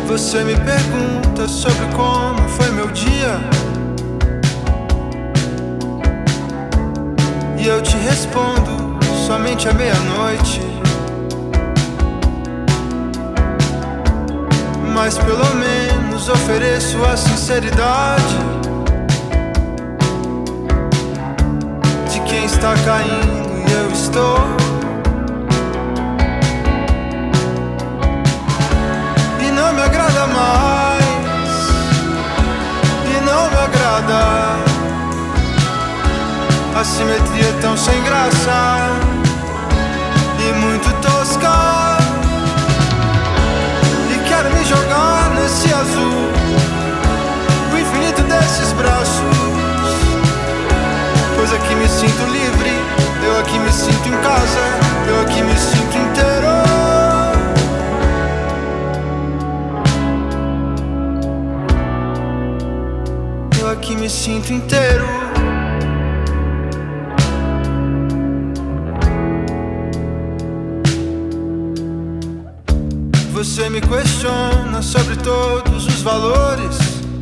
Você me pergunta sobre como foi meu dia, e eu te respondo somente à meia-noite. Mas pelo menos ofereço a sinceridade de quem está caindo e eu estou. E não me agrada mais, e não me agrada. A simetria é tão sem graça e muito tosca. Quero me jogar nesse azul, o infinito desses braços. Pois aqui me sinto livre, eu aqui me sinto em casa, eu aqui me sinto inteiro. Eu aqui me sinto inteiro. Você me questiona sobre todos os valores,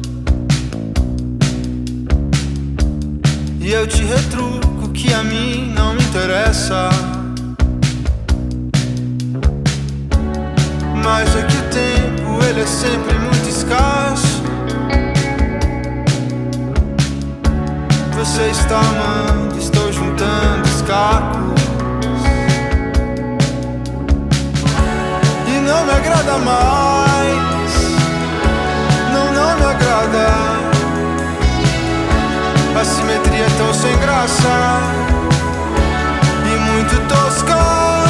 e eu te retruco que a mim não me interessa. Mas é que o tempo, ele é sempre muito escasso. Você está amando, estou juntando os cacos. Não me agrada mais, não me agrada. A simetria é tão sem graça e muito tosca.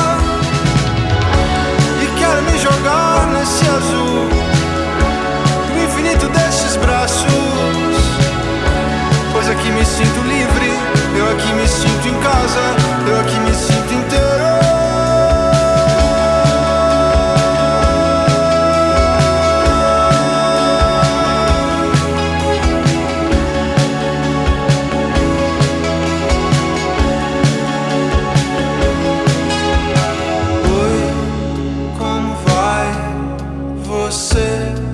E quero me jogar nesse azul, o infinito desses braços. Pois aqui me sinto livre, eu aqui me sinto em casa, eu aqui me sinto inteiro. Você